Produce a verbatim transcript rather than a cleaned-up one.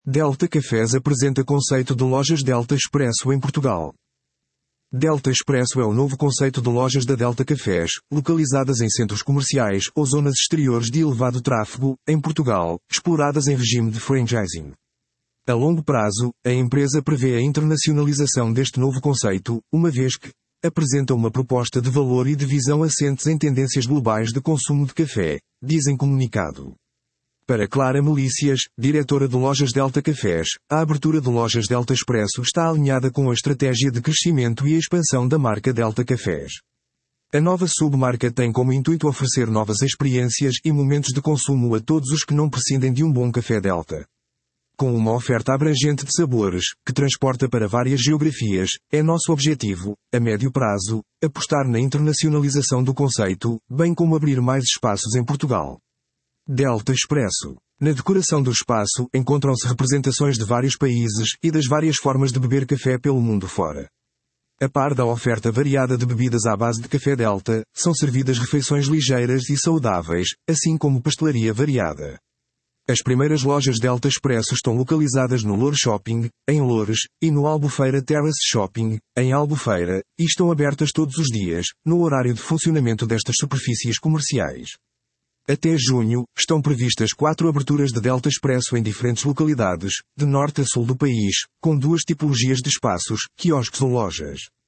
Delta Cafés apresenta conceito de lojas Delta Expresso em Portugal. Delta Expresso é o novo conceito de lojas da Delta Cafés, localizadas em centros comerciais ou zonas exteriores de elevado tráfego, em Portugal, exploradas em regime de franchising. A longo prazo, a empresa prevê a internacionalização deste novo conceito, uma vez que apresenta uma proposta de valor e de visão assentes em tendências globais de consumo de café, diz em comunicado. Para Clara Melícias, diretora de Lojas Delta Cafés, a abertura de Lojas Delta Expresso está alinhada com a estratégia de crescimento e expansão da marca Delta Cafés. A nova submarca tem como intuito oferecer novas experiências e momentos de consumo a todos os que não prescindem de um bom café Delta. Com uma oferta abrangente de sabores, que transporta para várias geografias, é nosso objetivo, a médio prazo, apostar na internacionalização do conceito, bem como abrir mais espaços em Portugal. Delta Expresso. Na decoração do espaço, encontram-se representações de vários países e das várias formas de beber café pelo mundo fora. A par da oferta variada de bebidas à base de café Delta, são servidas refeições ligeiras e saudáveis, assim como pastelaria variada. As primeiras lojas Delta Expresso estão localizadas no Loures Shopping, em Loures, e no Albufeira Terrace Shopping, em Albufeira, e estão abertas todos os dias, no horário de funcionamento destas superfícies comerciais. Até junho, estão previstas quatro aberturas de Delta Expresso em diferentes localidades, de norte a sul do país, com duas tipologias de espaços, quiosques ou lojas.